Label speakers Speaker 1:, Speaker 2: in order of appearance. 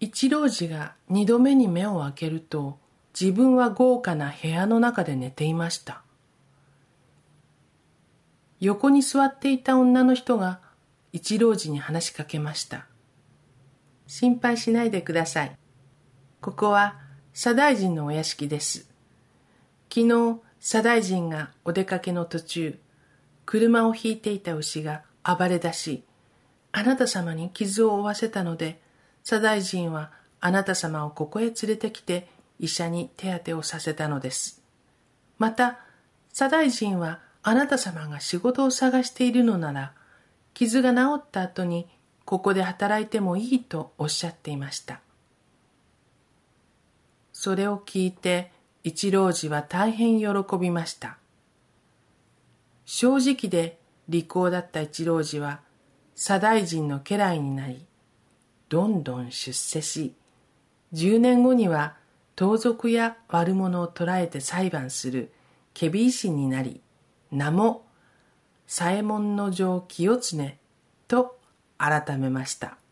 Speaker 1: 一郎次が二度目に目を開けると、自分は豪華な部屋の中で寝ていました。横に座っていた女の人が一郎次に話しかけました。心配しないでください。ここは左大臣のお屋敷です。昨日、左大臣がお出かけの途中、車を引いていた牛が暴れ出し、あなた様に傷を負わせたので、左大臣はあなた様をここへ連れてきて医者に手当てをさせたのです。また、左大臣はあなた様が仕事を探しているのなら、傷が治った後にここで働いてもいいとおっしゃっていました。それを聞いて一郎次は大変喜びました。正直で利口だった一郎次は左大臣の家来になり、どんどん出世し、10年後には盗賊や悪者を捕らえて裁判する検非違使になり、名も左衛門尉清常と改めました。